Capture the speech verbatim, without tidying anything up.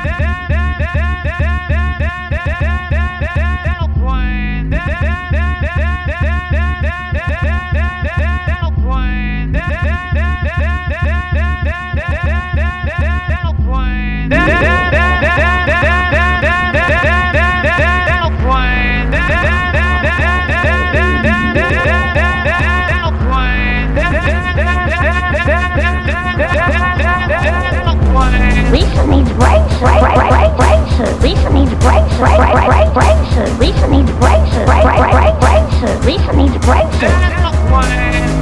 Lisa needs brakes, brake, brake, brake, brakes. Lisa needs brakes, brake, brake, brake, brakes. Lisa needs brakes, brake, brake, brake, brakes. Lisa needs brakes.